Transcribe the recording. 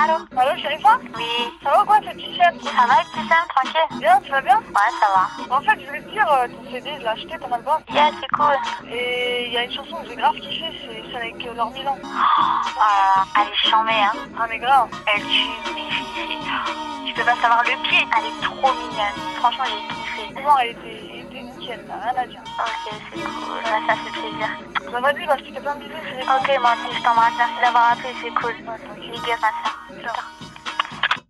Allô? Allô, Sherifa? Oui. Ça va ou quoi, cette petite chaîne? Ça va, petit Sam, tranquille? Bien, tu vas bien? Ouais, ça va. En fait, je voulais te dire, ton CD, je l'ai acheté, ton album. Yeah, c'est cool. Et il y a une chanson que j'ai grave kiffé, c'est celle avec Laure Milan. Elle est chambée, hein. Ah, mais grave. Elle tue, mais tu peux pas savoir le pied. Elle est trop mignonne. Franchement, j'ai kiffé. Vraiment, elle était nickel, là, rien à dire. Ok, c'est cool. Ouais, ça fait plaisir. Bah, vas-y, bah, je te fais plein de bisous, Sherifa. Ok, moi aussi, je t'embrasse. Merci d'avoir appelé, c'est cool. Ouais, tranquille. Big up à ça. Ciao.